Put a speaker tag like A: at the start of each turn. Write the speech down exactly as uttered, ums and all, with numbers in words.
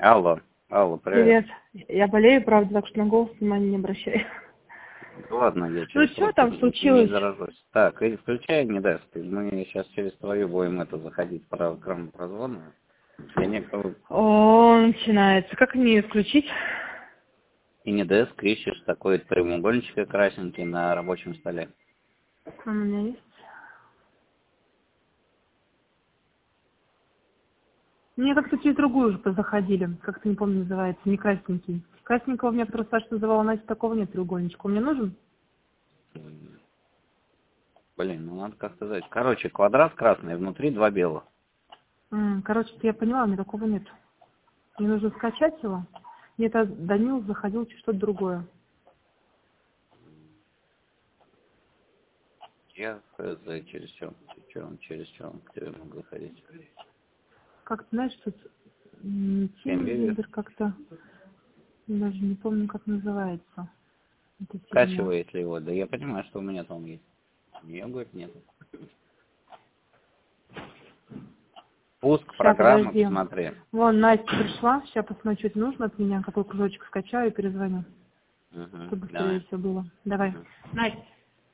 A: Алло, алло, привет.
B: Привет. Я болею, правда, так что на голос внимания не обращай.
A: Ладно, я
B: Ну
A: через
B: что там
A: трубку
B: случилось?
A: не заражусь. Так, и включай Нидест. Мы сейчас через твою будем это заходить по программу прозвона. Я некоторую...
B: О, начинается. Как мне ее включить?
A: И Нидест ищешь такой прямоугольничек красненький на рабочем столе.
B: Он у меня есть. Мне как-то через другую уже заходили. Как-то не помню, называется. Не красненький. Красненького у меня просто Саша называла, Настя, такого нет треугольничка. Он мне нужен?
A: Блин, ну надо как-то сказать. Короче, квадрат красный, внутри два белых.
B: М, Короче, я поняла, у меня такого нет. Мне нужно скачать его. Мне это Данил заходил что-то другое.
A: Я хз, через что? Чем, через что он к тебе мог заходить?
B: Как-то, знаешь, тут м,
A: Тимбивер?
B: Тимбивер как-то, даже не помню, как называется. Это фигня.
A: Скачивает ли его? Да я понимаю, что у меня там есть. У нее, говорит, нет. Пуск
B: Сейчас,
A: программы,
B: подожди.
A: посмотри.
B: Вон, Настя пришла. Сейчас посмотрю, что нужно от меня. Какой кружочек скачаю и перезвоню.
A: Угу,
B: Чтобы быстрее
A: давай.
B: все было. Давай.
A: Угу.
B: Настя.